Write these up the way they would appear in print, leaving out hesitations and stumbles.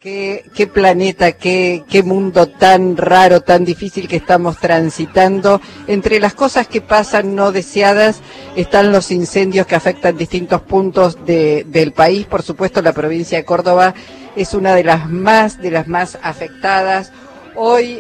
Qué planeta, qué mundo tan raro, tan difícil que estamos transitando. Entre las cosas que pasan no deseadas están los incendios que afectan distintos puntos del país. Por supuesto, la provincia de Córdoba es una de las más afectadas. Hoy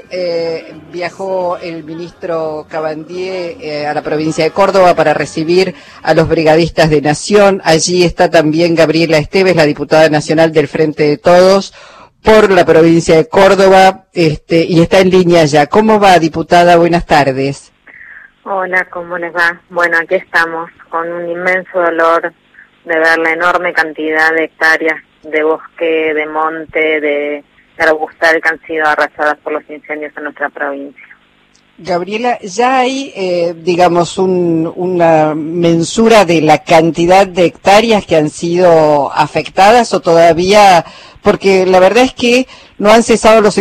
viajó el ministro Cabandier a la provincia de Córdoba para recibir a los brigadistas de Nación. Allí está también Gabriela Esteves, la diputada nacional del Frente de Todos por la provincia de Córdoba, y está en línea ya. ¿Cómo va, diputada? Buenas tardes. Hola, ¿cómo les va? Bueno, aquí estamos con un inmenso dolor de ver la enorme cantidad de hectáreas de bosque, de monte, de arbustal que han sido arrasadas por los incendios en nuestra provincia. Gabriela, ¿ya hay, digamos, una mensura de la cantidad de hectáreas que han sido afectadas o todavía? Porque la verdad es que no han cesado los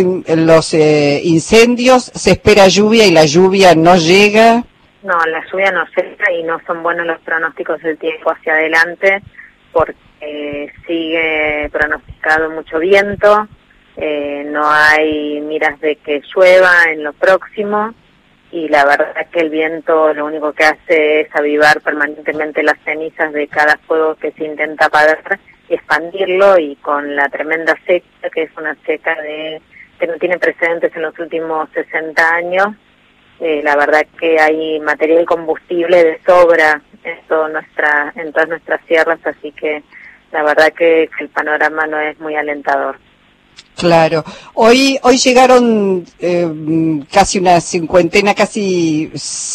incendios, se espera lluvia y la lluvia no llega. No, la lluvia no llega y no son buenos los pronósticos del tiempo hacia adelante porque sigue pronosticado mucho viento. No hay miras de que llueva en lo próximo y la verdad es que el viento lo único que hace es avivar permanentemente las cenizas de cada fuego que se intenta apagar y expandirlo, y con la tremenda seca, que es una seca que no tiene precedentes en los últimos 60 años, la verdad que hay material combustible de sobra en todas nuestras sierras, así que la verdad que el panorama no es muy alentador. Claro. Hoy llegaron casi una cincuentena, casi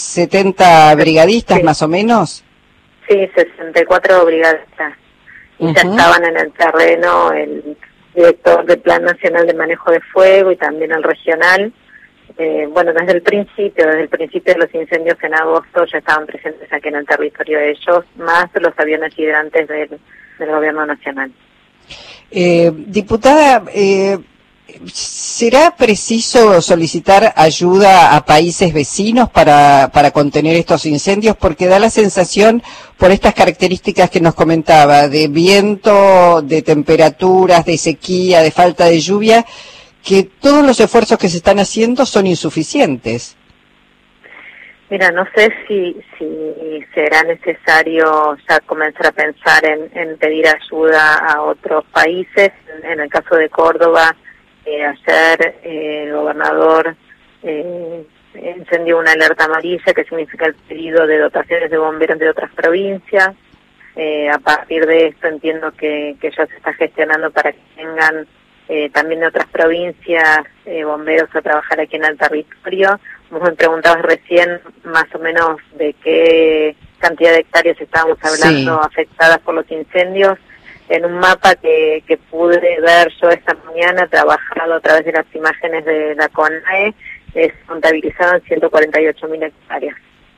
70 brigadistas, sí, más o menos. Sí, 64 brigadistas. Y ya estaban en el terreno el director del Plan Nacional de Manejo de Fuego y también el regional. Bueno, desde el principio de los incendios en agosto ya estaban presentes aquí en el territorio de ellos, más los aviones hidrantes del gobierno nacional. Diputada, ¿será preciso solicitar ayuda a países vecinos para contener estos incendios? Porque da la sensación, por estas características que nos comentaba, de viento, de temperaturas, de sequía, de falta de lluvia, que todos los esfuerzos que se están haciendo son insuficientes. Mira, no sé si será necesario ya comenzar a pensar en pedir ayuda a otros países. En el caso de Córdoba, ayer el gobernador encendió una alerta amarilla, que significa el pedido de dotaciones de bomberos de otras provincias. A partir de esto entiendo que ya se está gestionando para que tengan también de otras provincias bomberos a trabajar aquí en el territorio. Vos me preguntabas recién más o menos de qué cantidad de hectáreas estábamos hablando, sí, afectadas por los incendios. En un mapa que pude ver yo esta mañana, trabajado a través de las imágenes de la CONAE, se contabilizaban 148.000 hectáreas.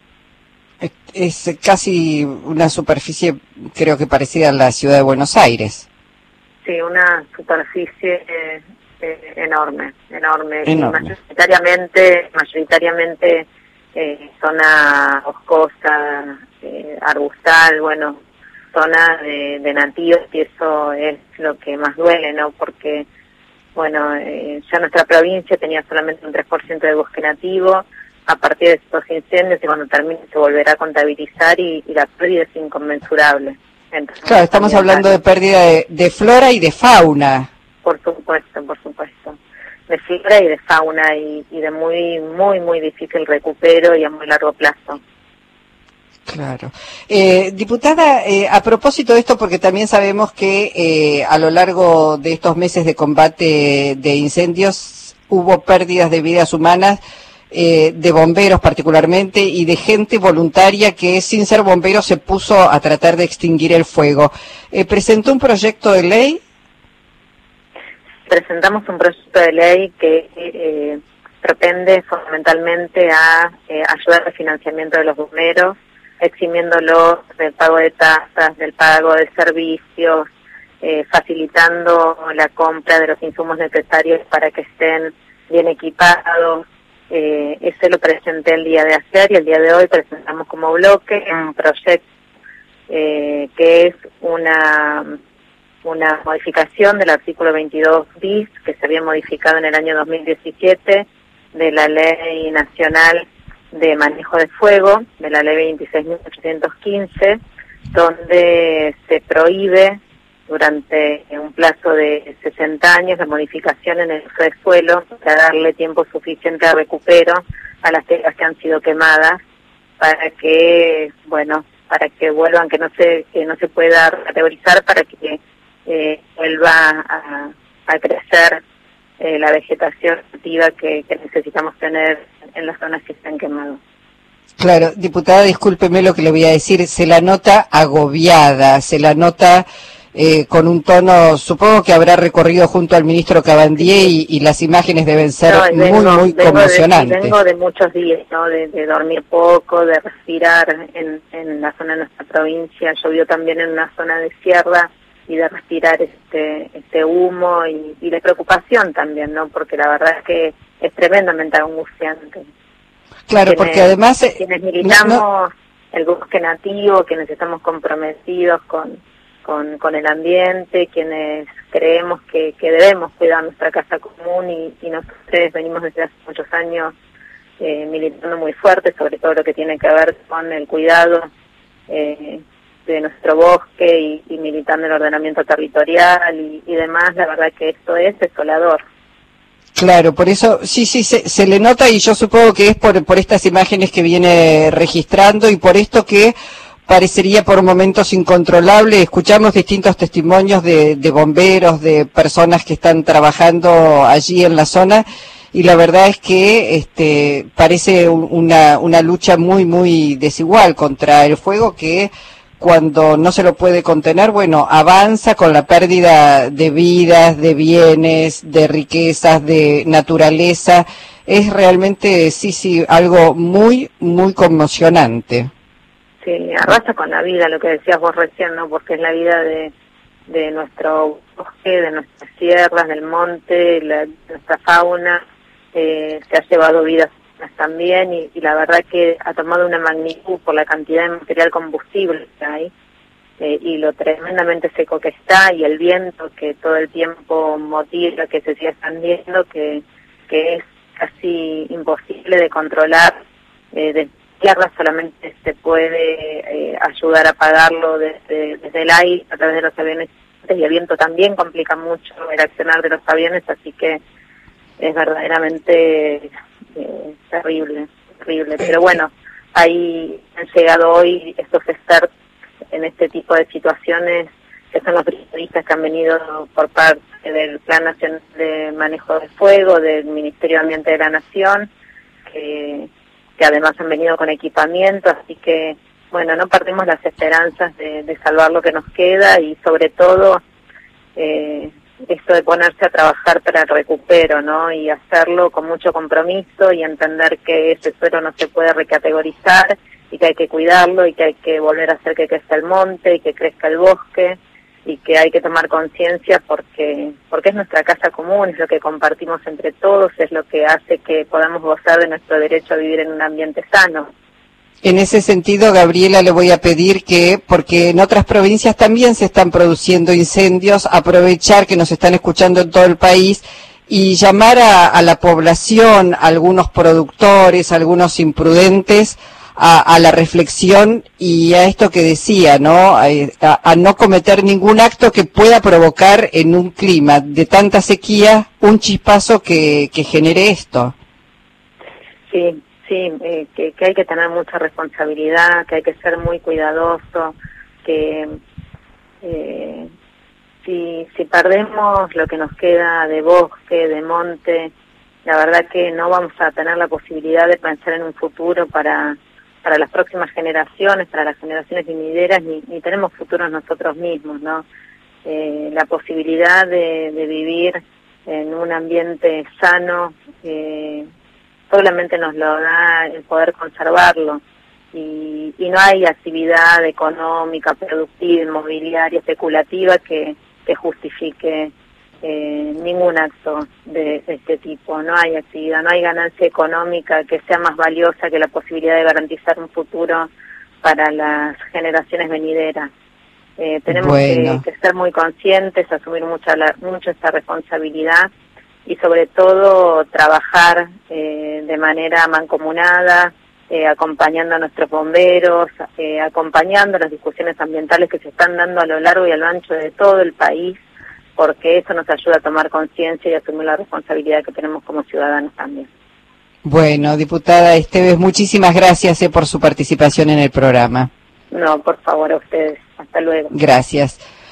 Es casi una superficie, creo que parecida a la ciudad de Buenos Aires. Sí, una superficie enorme. Y mayoritariamente zona boscosa, arbustal, bueno, zona de nativos, y eso es lo que más duele, ¿no? Porque, bueno, ya nuestra provincia tenía solamente un 3% de bosque nativo. A partir de estos incendios, y cuando termine se volverá a contabilizar, y la pérdida es inconmensurable. Entonces, claro, estamos hablando de pérdida de flora y de fauna. Por supuesto. De flora y de fauna, y de muy difícil recupero y a muy largo plazo. Claro. Diputada, a propósito de esto, porque también sabemos que a lo largo de estos meses de combate de incendios hubo pérdidas de vidas humanas, de bomberos particularmente, y de gente voluntaria que sin ser bombero se puso a tratar de extinguir el fuego. ¿Presentó un proyecto de ley? Presentamos un proyecto de ley que propende fundamentalmente a ayudar al financiamiento de los bomberos, eximiéndolos del pago de tasas, del pago de servicios, facilitando la compra de los insumos necesarios para que estén bien equipados. Ese lo presenté el día de ayer, y el día de hoy presentamos como bloque un proyecto que es una una modificación del artículo 22 bis que se había modificado en el año 2017 de la Ley Nacional de Manejo de Fuego, de la Ley 26.815, donde se prohíbe durante un plazo de 60 años la modificación en el uso de suelo para darle tiempo suficiente de recupero a las tierras que han sido quemadas para que, bueno, para que vuelvan, que no se pueda categorizar, para que vuelva a crecer la vegetación nativa que necesitamos tener en las zonas que están quemadas. Claro, diputada, discúlpeme lo que le voy a decir, se la nota agobiada, se la nota con un tono, supongo que habrá recorrido junto al ministro Cabandier y las imágenes deben ser muy conmocionantes. Vengo de muchos días, ¿no? De dormir poco, de respirar en la zona de nuestra provincia, llovió también en una zona de sierra, y de respirar este humo y de preocupación también, ¿no? Porque la verdad es que es tremendamente angustiante. Claro, porque además quienes militamos el bosque nativo, quienes estamos comprometidos con el ambiente, quienes creemos que debemos cuidar nuestra casa común y nosotros venimos desde hace muchos años militando muy fuerte sobre todo lo que tiene que ver con el cuidado de nuestro bosque y militando el ordenamiento territorial y demás. La verdad que esto es desolador. Claro, por eso, sí, se le nota, y yo supongo que es por estas imágenes que viene registrando y por esto que parecería por momentos incontrolable. Escuchamos distintos testimonios de bomberos, de personas que están trabajando allí en la zona, y la verdad es que parece una lucha muy desigual contra el fuego que, cuando no se lo puede contener, bueno, avanza con la pérdida de vidas, de bienes, de riquezas, de naturaleza. Es realmente, sí, algo muy conmocionante. Sí, arrasa con la vida, lo que decías vos recién, ¿no? Porque es la vida de nuestro bosque, de nuestras sierras, del monte, nuestra fauna, se ha llevado vidas también y la verdad que ha tomado una magnitud por la cantidad de material combustible que hay y lo tremendamente seco que está y el viento que todo el tiempo motiva que se siga expandiendo, que es casi imposible de controlar. De tierra solamente se puede ayudar a apagarlo desde el aire a través de los aviones, y el viento también complica mucho el accionar de los aviones, así que es verdaderamente terrible, pero bueno, ahí han llegado hoy estos expertos en este tipo de situaciones, que son los brigadistas que han venido por parte del Plan Nacional de Manejo de Fuego, del Ministerio de Ambiente de la Nación, que además han venido con equipamiento, así que bueno, no perdemos las esperanzas de salvar lo que nos queda y sobre todo esto de ponerse a trabajar para el recupero, ¿no? Y hacerlo con mucho compromiso y entender que ese suelo no se puede recategorizar y que hay que cuidarlo y que hay que volver a hacer que crezca el monte y que crezca el bosque y que hay que tomar conciencia porque es nuestra casa común, es lo que compartimos entre todos, es lo que hace que podamos gozar de nuestro derecho a vivir en un ambiente sano. En ese sentido, Gabriela, le voy a pedir que, porque en otras provincias también se están produciendo incendios, aprovechar que nos están escuchando en todo el país y llamar a la población, a algunos productores, a algunos imprudentes, a la reflexión y a esto que decía, ¿no? A no cometer ningún acto que pueda provocar en un clima de tanta sequía un chispazo que genere esto. Sí, que hay que tener mucha responsabilidad, que hay que ser muy cuidadoso, que si perdemos lo que nos queda de bosque, de monte, la verdad que no vamos a tener la posibilidad de pensar en un futuro para las próximas generaciones, para las generaciones venideras, ni tenemos futuros nosotros mismos, ¿no? La posibilidad de vivir en un ambiente sano solamente nos lo da el poder conservarlo y no hay actividad económica, productiva, inmobiliaria, especulativa que justifique ningún acto de este tipo. No hay actividad, no hay ganancia económica que sea más valiosa que la posibilidad de garantizar un futuro para las generaciones venideras. Tenemos que ser muy conscientes, asumir mucho esta responsabilidad y sobre todo trabajar de manera mancomunada, acompañando a nuestros bomberos, acompañando las discusiones ambientales que se están dando a lo largo y a lo ancho de todo el país, porque eso nos ayuda a tomar conciencia y a asumir la responsabilidad que tenemos como ciudadanos también. Bueno, diputada Esteves, muchísimas gracias por su participación en el programa. No, por favor, a ustedes. Hasta luego. Gracias.